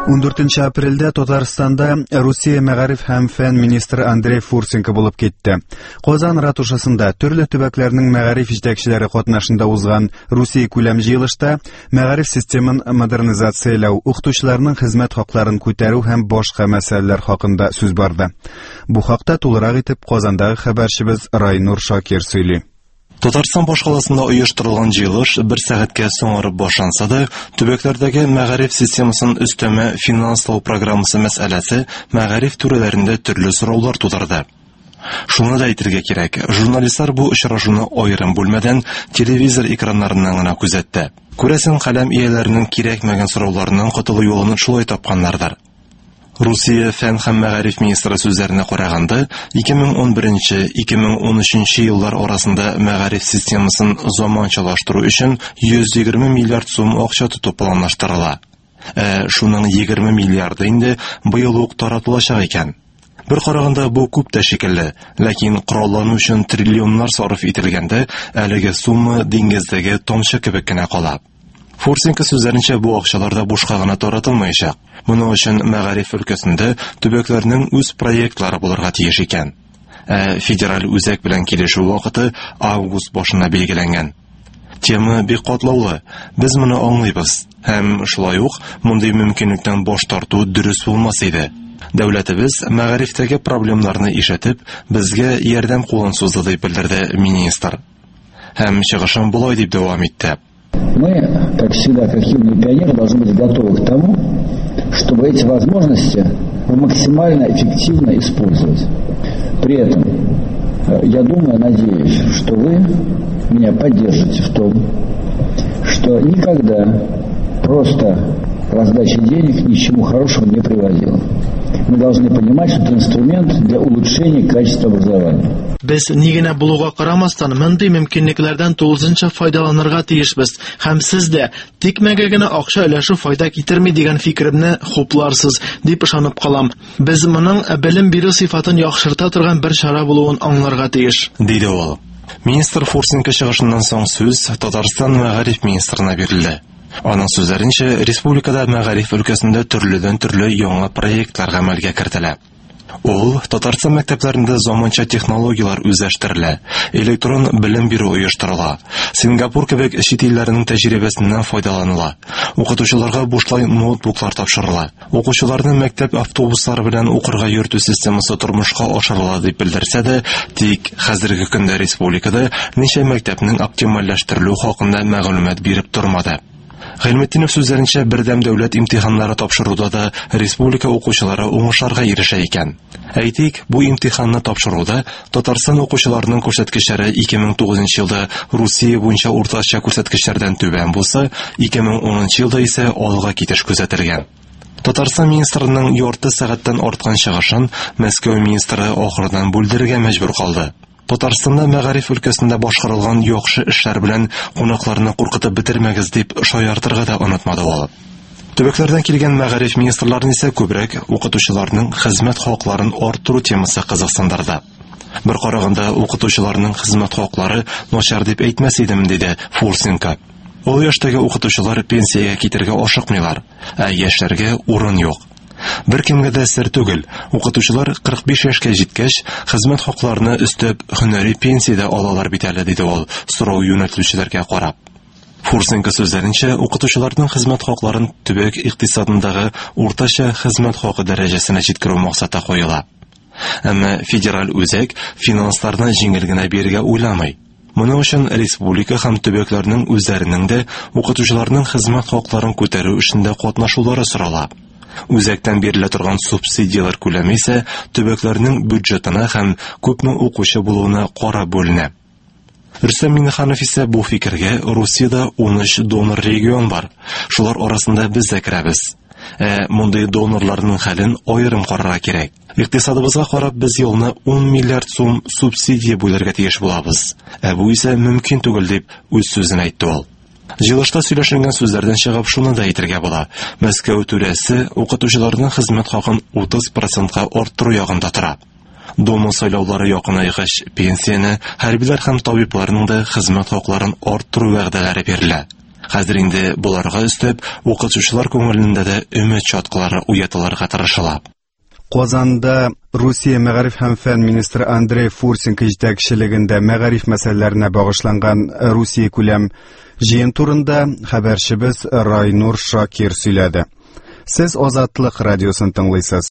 14 апрелдә Татарстанда Русия мәгариф һәм фән министры Андрей Фурсенко булып китте. Казан ратушасында төрле төбәкләрнең мәгариф җитәкчеләре катнашында узган Русия күләм җыелышта мәгариф системын модернизацияләү, укытучыларның хезмәт хакларын күтәрү һәм башка мәсьәләләр хакында сүз барды. Бу хакта тулырак итеп Казандагы хәбәрчебез Райнур Шакир сөйли. Татарстан башкаласында оештырылган җыелыш 1 сәгатькә соңарып башланса да, төбәкләрдәге мәгариф системасын өстәмә финанслау программасы мәсьәләсе мәгариф түрәләрендә төрле сораулар тудырды. Шуны да әйтергә кирәк, журналистлар бу очрашуны аерым бүлмәдән телевизор экраннарыннан гына күзәтте. Күрәсен, каләм ияләренең кирәкмәгән сорауларыннан котылу юлын шулай тапканнардыр. Русия фән һәм мәгариф министры сүзләренә караганда, 2011-2013 еллар арасында мәгариф системасын заманчалаштыру өчен 120 миллиард сум акча тоту планлаштырыла. Шуның 20 миллиарды инде быел ук таратылачак икән. Бер караганда бу күп тә шикелле, ләкин кораллану өчен триллионнар сарыф ителгәндә, әлеге сума диңгездәге тамчы кебек кенә кала. Фурсенко сүзләренчә, бу акчаларда бушка гына таратылмаячак. Моның өчен мәгариф өлкәсендә төбәкләрнең үз проектлары булырга тиеш икән. Федераль үзәк белән килешү вакыты август башына билгеләнгән. Тема бик катлаулы. Без моны аңлыйбыз. Һәм шулай ук мондый мөмкинлектән баш тарту дөрес булмас иде. Дәүләтебез мәгарифтәге проблемнарны ишетеп, безгә ярдәм кулын сузды дип белдерде министр. Һәм чыгышын булай дип дәвам итте. Мы, как всегда, как юные пионеры, должны быть готовы к тому, чтобы эти возможности максимально эффективно использовать. При этом, я думаю, надеюсь, что вы меня поддержите в том, что никогда просто раздача денег ни к чему хорошему не приводила. Мы должны понимать, что это инструмент для улучшения качества образования. Без ни генә булуга карамастан, мондый мөмкинлекләрдән тулысынча файдаланырга тиешбез. Һәм сез дә тикмәгә генә акча өләшү файда китерми дигән фикеремне хупларсыз дип ышанып калам. Без моның белем бирү сыйфатын яхшырта торган бер чара булуын аңларга тиеш, диде ул. Министр Фурсенко чыгышыннан соң сүз Татарстан мәгариф министрына бирелде. Аның сүзләренчә, республикада мәгариф өлкәсендә төрледән-төрле яңа проектлар гамәлгә кертелә. Ул Татарстан мәктәпләрендә заманча технологиялар үзләштерелә, электрон белем бирү оештырыла, Сингапур кебек чит илләрнең тәҗрибәсеннән файдаланыла, укытучыларга бушлай ноутбуклар тапшырыла, укучыларны мәктәп автобуслары белән укырга йөртү системасы тормышка ашырыла дип белдерсә дә, тик хәзерге көндә республикада ничә мәктәпнең оптимальләштерелү хакында мәгълүмат биреп тормады. Гыйлметдинов сүзләренчә, бердәм дәүләт имтиханнары тапшыруда да республика укучылары уңышларга ирешә икән. Әйтик, бу имтиханны тапшыруда Татарстан укучыларының күрсәткечләре 2009 елда Русия буенча уртача күрсәткечләрдән түбән булса, 2010 елда исә алга китеш күзәтелгән. Татарстан министрының ярты сәгатьтән арткан чыгышын Мәскәү министры ахырдан бүлдерергә мәҗбүр калды. Татарстанда мәгариф өлкәсендә башкарылган яхшы эшләр белән кунакларны куркытып бетермәгез дип шаяртырга да онытмады ул. Төбәкләрдән килгән мәгариф министрларын исә күбрәк укытучыларның хезмәт хакларын арттыру темасы кызыксындырды. Бер караганда укытучыларның хезмәт хаклары начар дип әйтмәс идем, диде Фурсенко. Ул яшьтәге укытучылар пенсиягә китәргә ашыкмыйлар, яшьләргә урын юк. Бер кемгә дә сер түгел, укытучылар 45 яшькә җиткәч, хезмәт хакларını өстәп һөнәри пенсиядә алалар бит әле, диде ул, сорау юнәтелүчеләргә карап. Фурсенко сүзләренчә, укытучыларның хезмәт хакларын төбәк икътисадындагы уртача хезмәт хакы дәрәҗәсенә җиткерү максаты куела. Әмма федераль үзәк финансларны җиңел генә бирергә уйламый. Моның өчен республика һәм төбәкләрнең үзләренең дә укытучыларның хезмәт хакларын күтәрү эшендә катнашулары сорала. Үзәктән бирелә торган субсидиялар күләме исә төбәкләрнең бюджетына һәм күпме укучы булуына карап бүленә. Рөстәм Миңнеханов исә бу фикергә, Русиядә 13 донор регион бар. Шулар арасында без дә керәбез. Мондый донорларның хәлен аерым карарга кирәк. Икътисадыбызга карап, без елны 10 миллиард сум субсидия бүләргә тиеш булабыз. Бу исә мөмкин түгел дип үз сүзен әйтте ул. Җыелышта сөйләшенгән сүзләрдән чыгып шуны да әйтергә була. Мәскәү түрәсе укытучыларның хезмәт хакын 30%-ка арттыру ягында тора. Дума сайлаулары якынайгач, пенсияне, хәрбиләр һәм табибларның да хезмәт хакларын арттыру вәгъдәләре бирелә. Хәзер инде буларга өстәп, укытучылар күңелендә дә өмет чаткылары уятылырга тырышыла. Казанда Русия мәгариф һәм фән министры Андрей Фурсенко җитәкчелегендә мәгариф мәсьәләләренә багышланган Русия күләм җыен турында хәбәрчебез Райнур Шакир сөйләде. Сез Азатлык радиосын тыңлыйсыз.